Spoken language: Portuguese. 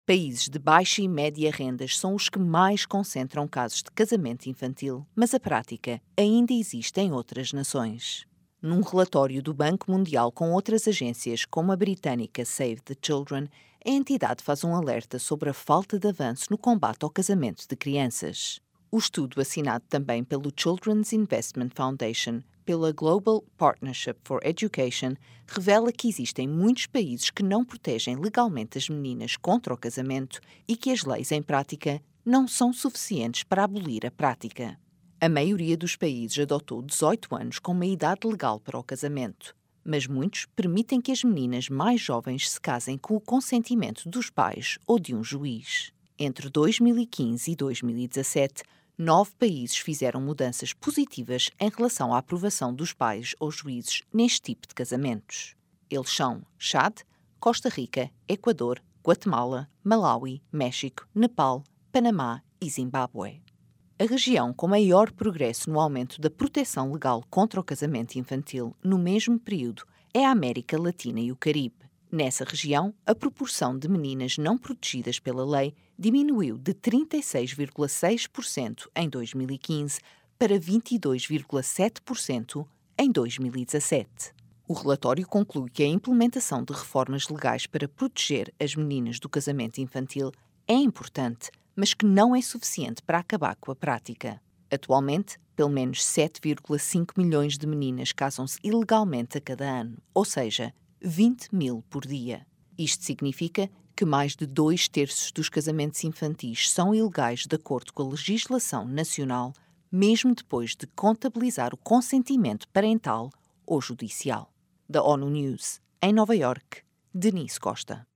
Países de baixa e média rendas são os que mais concentram casos de casamento infantil, mas a prática ainda existe em outras nações. Num relatório do Banco Mundial com outras agências, como a britânica Save the Children, a entidade faz um alerta sobre a falta de avanço no combate ao casamento de crianças. O estudo, assinado também pelo Children's Investment Foundation, pela Global Partnership for Education, revela que existem muitos países que não protegem legalmente as meninas contra o casamento e que as leis em prática não são suficientes para abolir a prática. A maioria dos países adotou 18 anos como a idade legal para o casamento, mas muitos permitem que as meninas mais jovens se casem com o consentimento dos pais ou de um juiz. Entre 2015 e 2017, 9 países fizeram mudanças positivas em relação à aprovação dos pais ou juízes neste tipo de casamentos. Eles são Chad, Costa Rica, Equador, Guatemala, Malawi, México, Nepal, Panamá e Zimbábue. A região com maior progresso no aumento da proteção legal contra o casamento infantil no mesmo período é a América Latina e o Caribe. Nessa região, a proporção de meninas não protegidas pela lei diminuiu de 36,6% em 2015 para 22,7% em 2017. O relatório conclui que a implementação de reformas legais para proteger as meninas do casamento infantil é importante, mas que não é suficiente para acabar com a prática. Atualmente, pelo menos 7,5 milhões de meninas casam-se ilegalmente a cada ano, ou seja, 20 mil por dia. Isto significa que mais de 2/3 dos casamentos infantis são ilegais de acordo com a legislação nacional, mesmo depois de contabilizar o consentimento parental ou judicial. Da ONU News, em Nova Iorque, Denise Costa.